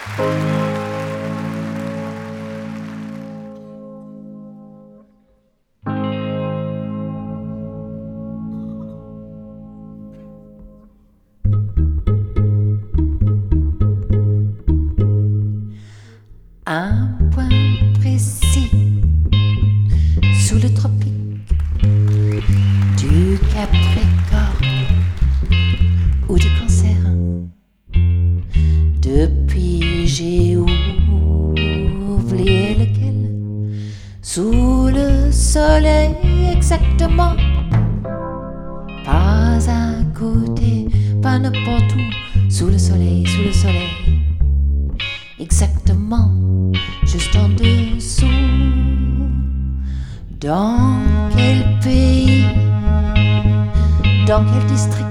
Un point précis sous le tropique du Capricorne ou du Cancer. Depuis j'ai oublié lequel. Sous le soleil exactement. Pas à côté, pas n'importe où. Sous le soleil, exactement, juste en dessous. Dans quel pays, dans quel district